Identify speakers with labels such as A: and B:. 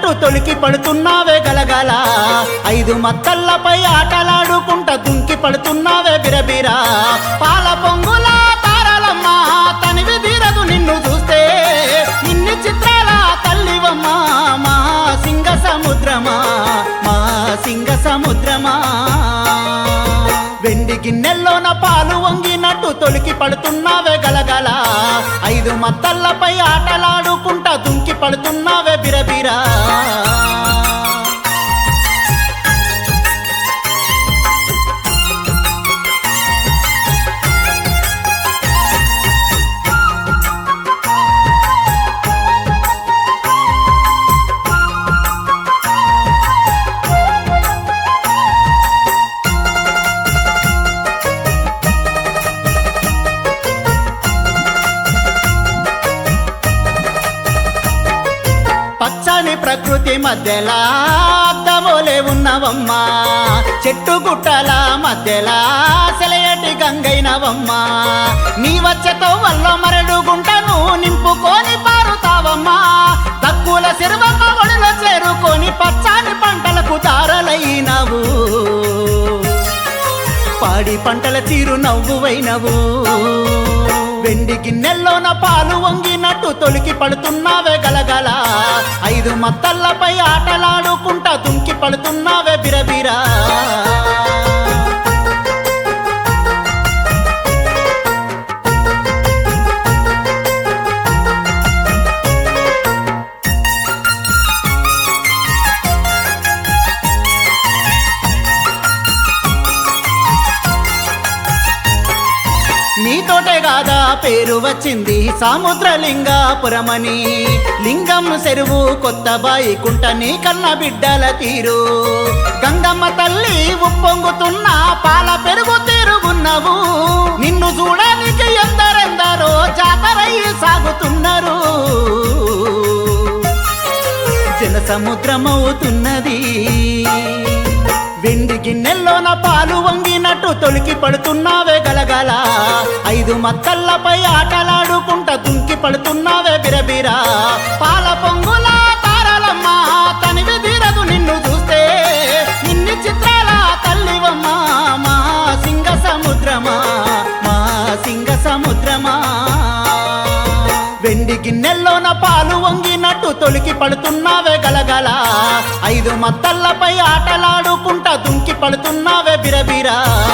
A: తొలికి పడుతున్నావే గలగల ఐదు మత్తల్లపై ఆటలాడుకుంటా దుంకి పడుతున్నావే బిరబిరా పాల పొంగుల తారలమ్మ తనివి తీరదు నిన్ను చూస్తే ఇన్ని చిత్రాల తల్లివమ్మా మా సింగ సముద్రమా మా సింగ సముద్రమా వెండి గిన్నెల్లోన పాలు వంగినట్టు తొలికి పడుతున్నావే గలగల ఐదు మత్తల్లపై ఆటలాడుకుంటా దుంకి పడుతున్నావే బిరబిరా పచ్చని ప్రకృతి మధ్యలా అద్దమోలే ఉన్నవమ్మా చెట్టు గుట్టల మధ్యలా సెలయటి గంగైనవమ్మా నీ వచ్చతో వల్ల మరడు గుంటను నింపుకొని పారుతావమ్మా తక్కువల సిరువమ్మ ఒడిలో చేరుకొని పచ్చని పంటలకు దారలైనవు పాడి పంటల తీరు నవ్వువైనవు వెండి గిన్నెల్లోన పాలు వంగినట్టు తొలికి పడుతున్నావే గలగల ఐదు మత్తల్లపై ఆటలాడుకుంటా దుంకి పడుతున్నావే బిరబిరా నీతోటే గాదా పేరు వచ్చింది సముద్రలింగాపురమని లింగం చెరువు కొత్త బాయి కుంట నీ కన్న బిడ్డల తీరు గంగమ్మ తల్లి ఉప్పొంగుతున్న పాల పెరుగు తీరుగున్నవు నిన్ను చూడడానికి ఎందరెందరో జాతరయ్యి సాగుతున్నారు జన సముద్రమవుతున్నది వెండి గిన్నెల్లోన పాలు వంగినట్టు తొలికి పడుతున్నావే గలగల ఐదు మత్తల్లపై ఆటలాడుకుంటా దుంకి పడుతున్నావే బిరబిరా పాల పొంగుల తారలమ్మ తనివి తీరదు నిన్ను చూస్తే ఇన్ని చిత్రాల తల్లివమ్మా మా సింగ సముద్రమా మా సింగ సముద్రమా వెండి గిన్నెల్లోన పాలు వంగినట్టు తొలికి పడుతున్నావే గలగల ఐదు మత్తల్లపై ఆటలాడుకుంటా దుంకి పడుతున్నావే బిరబిరా